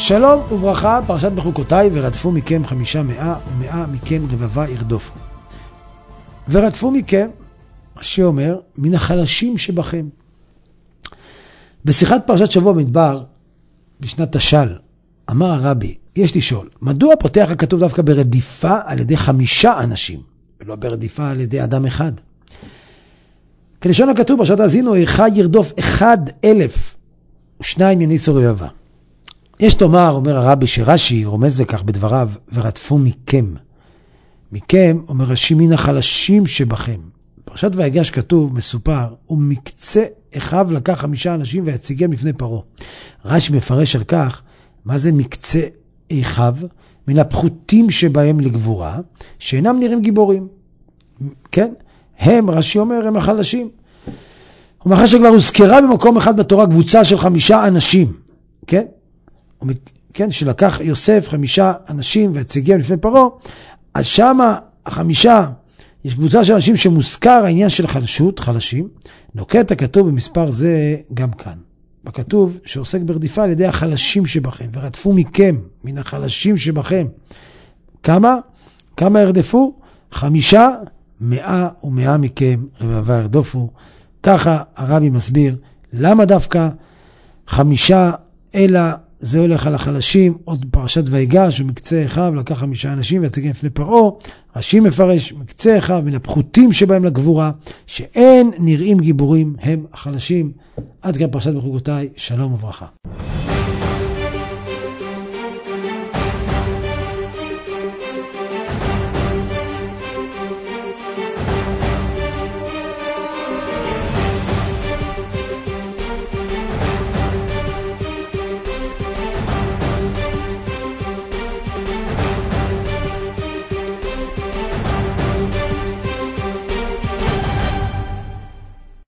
שלום וברכה, פרשת בחוקותיי, ורדפו מכם 500 ו100 מכם רבבה ירדופו. ורדפו מכם, שאומר, מן החלשים שבכם. בשיחת פרשת שבוע במדבר, בשנת תש"ל, אמר הרבי, יש לשאול, מדוע פותח הכתוב דווקא ברדיפה על ידי 5 אנשים, ולא ברדיפה על ידי אדם אחד? כלשון הכתוב, פרשת האזינו, אחד ירדוף 1,000 ושניים יניסו רבבה. יש תאמר, אומר הרבי, שרש"י רומז לכך בדבריו, ורדפו מכם. מכם, אומר רש"י, מן החלשים שבכם. פרשת ויגש כתוב, מסופר, ומקצה אחיו לקח 5 אנשים ויציגם לפני פרעה. רש"י מפרש על כך, מה זה מקצה אחיו? מן הפחותים שבהם לגבורה, שאינם נראים גיבורים. כן? הם, רש"י אומר, הם החלשים. ומאחר שכבר הוזכרה במקום אחד בתורה קבוצה של 5 אנשים, כן? כן, שלקח יוסף 5 אנשים והציגם לפני פרעה, אז שמה 5, יש קבוצה של אנשים שמוזכר העניין של חלשות, חלשים, נוקט הכתוב במספר זה גם כאן. בכתוב שעוסק ברדיפה על ידי החלשים שבכם, ורדפו מכם, מן החלשים שבכם. כמה? כמה ירדפו? 500 ו100 מכם רבבה ירדופו. ככה הרבי מסביר, למה דווקא 5 אלא זה הולך על החלשים, עוד פרשת ויגש, ומקצה אחיו לקח 5 אנשים ויציגם לפני פרעה. רש"י מפרש, מקצה אחיו מן הפחותים שבהם לגבורה, שאין נראים גיבורים, הם החלשים. עד כאן פרשת בחוקותיי, שלום וברכה.